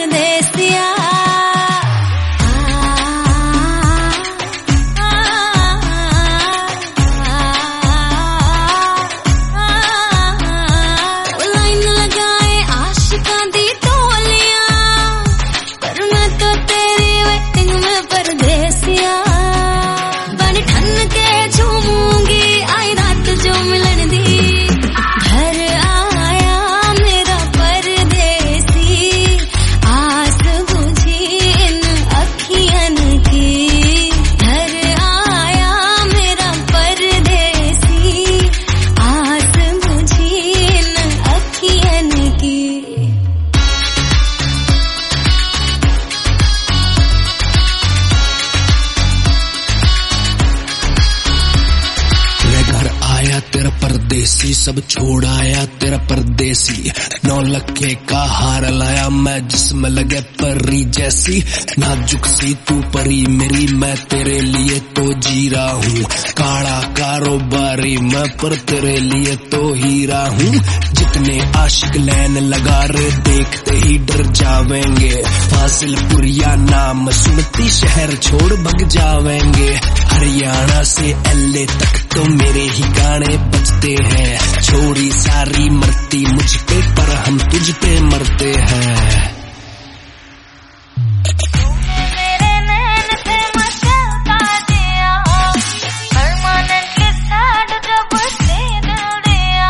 परदेसिया। लाइन लगाए आशिकां दी टोलियां, पर मैं तो तेरी वेटिंग में परदेसिया। बन ठन के झूमूंगी आई रात जो मिलन दी। घर आया मेरा परदेसी, आस बुझी इन अखियन की। घर आया मेरा परदेसी, आस बुझी इन अखियन की। मैं घर आया तेरा परदेसी, सब छोड़ आया तेरा परदेसी। 9 लाख का हार लाया मैं जिसमें लगे परी जैसी। नाजुक सी तू परी मेरी, मैं तेरे लिए तो जी रहा हूँ। काला कारोबारी मैं पर तेरे लिए तो हीरा हूँ। जितने आशिक लाइन लगा रहे देखते ही डर जावेंगे। फाजिलपुरिया नाम सुनती शहर छोड़ भग जावेंगे। हरियाणा से LA तक तो मेरे ही गाने बजते हैं। छोरी सारी मरती मुझ पे पर हम तुझ पे मरते हैं। मेरे नैन से मचलता जिया, परमानेंटली सैड जब से दिल दिया।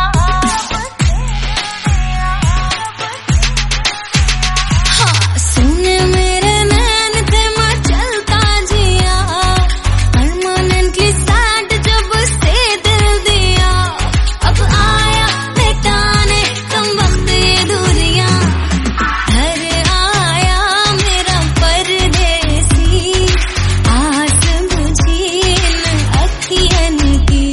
हाँ सुन मेरे नैन से मचलता जिया, परमानेंटली सैड जब से दिल दिया। अब आया मिटाने कम वक्त ये दूरियां। घर आया मेरा परदेसी, आस बुझी इन अखियन की।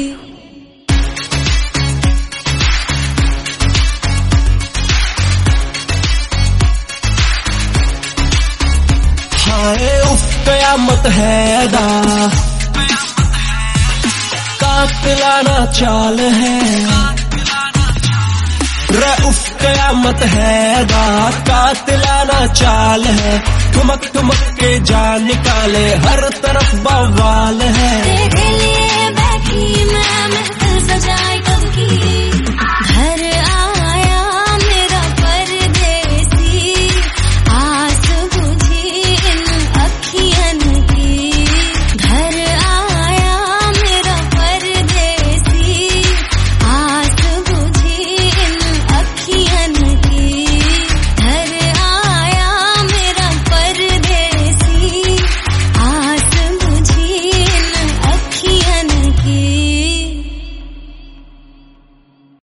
हाय उफ कयामत है अदा, कातिलाना चाल है। रे उफ कयामत है अदा, कातिलाना चाल है। ठुमक ठुमक के जान निकाले हर तरफ बवाल